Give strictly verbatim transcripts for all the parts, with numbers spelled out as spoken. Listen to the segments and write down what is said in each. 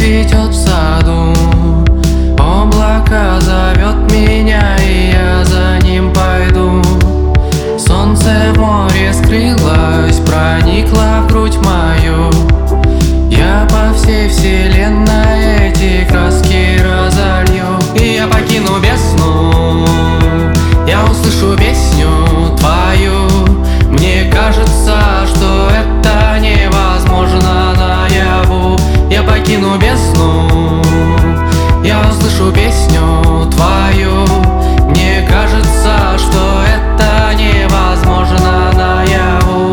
цветет в саду, облако зовет меня, и я за ним пойду. Солнце в море скрылось, проникло в грудь мою. Я по всей вселенной эти краски разолью. И я покину бездну, я услышу песню твою. Мне кажется, что это невозможно наяву. Я покину бездну, я услышу песню твою. Мне кажется, что это невозможно наяву.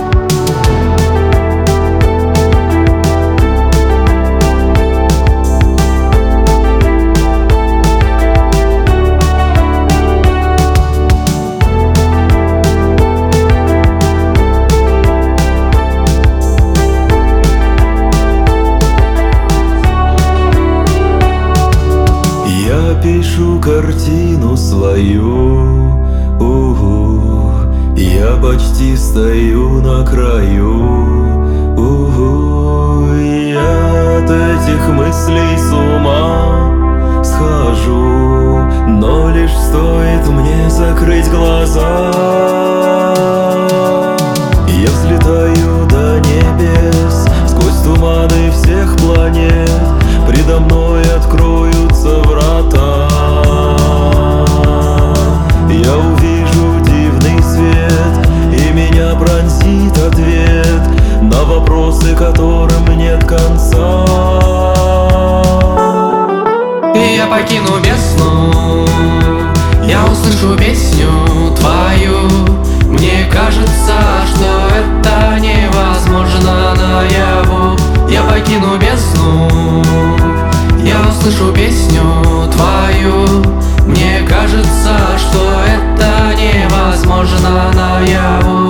Пишу картину свою, угу. Я почти стою на краю, угу. Я от этих мыслей с ума схожу, но лишь стоит мне закрыть глаза. Я взлетаю до небес сквозь туманы всех планет. Предо мной откроются врата. Я увижу дивный свет, и меня пронзит ответ на вопросы, которым нет конца. И я покину бездну, я услышу песню твою. Мне кажется, что это невозможно наяву. Я покину бездну, я услышу песню твою. Мне кажется, что это невозможно наяву.